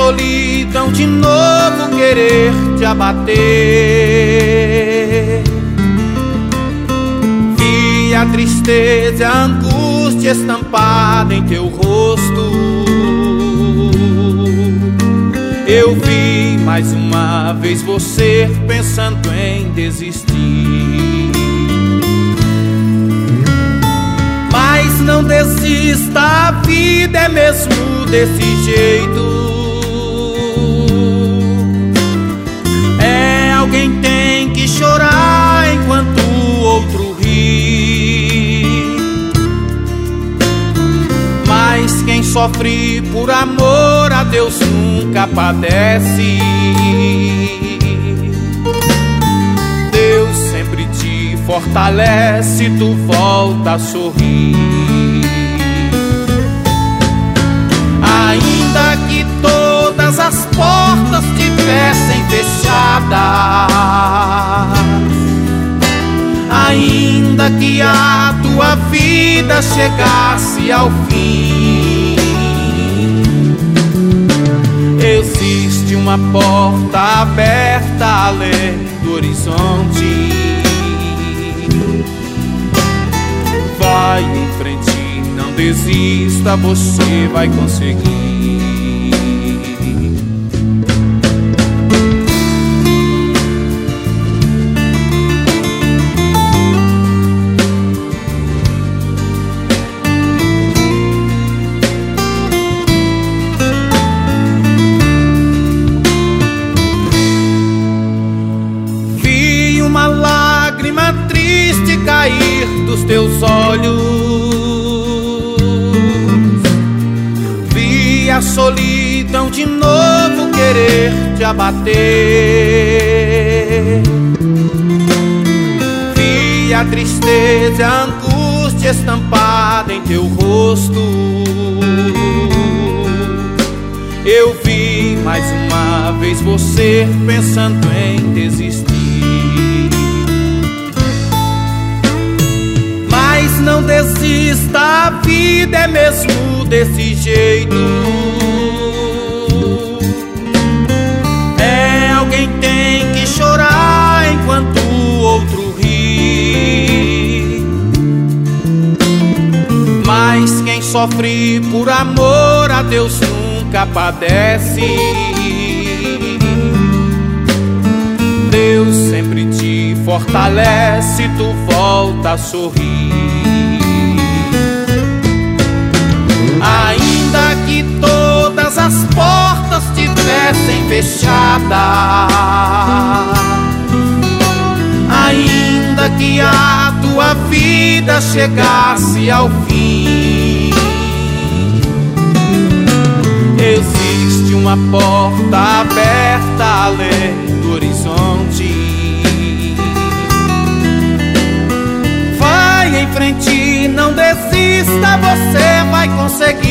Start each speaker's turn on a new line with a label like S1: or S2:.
S1: solidão de novo querer te abater. Vi a tristeza e a angústia estampada em teu rosto. Eu vi mais uma vez você pensando em desistir. Mas não desista, a vida é mesmo desse jeito. É, alguém tem que chorar enquanto o outro ri. Mas quem sofre por amor a Deus nunca padece. Deus sempre te fortalece, tu volta a sorrir. Ainda que todas as portas tivessem fechadas, ainda que a tua vida chegasse ao fim, existe uma porta aberta além do horizonte. Vai em frente, não desista, você vai conseguir. Vi uma lágrima triste cair dos teus olhos. Vi a solidão de novo querer te abater. Vi a tristeza e a angústia estampada em teu rosto. Eu vi mais uma vez você pensando em desistir. Mas não desista, a vida é mesmo desse jeito. É, alguém tem que chorar enquanto o outro ri. Mas quem sofre por amor a Deus nunca padece. Deus sempre te fortalece, tu volta a sorrir. Ainda que todas as portas tivessem fechadas, ainda que a tua vida chegasse ao fim, existe uma porta aberta além do horizonte. Vai em frente, não desista, você vai conseguir.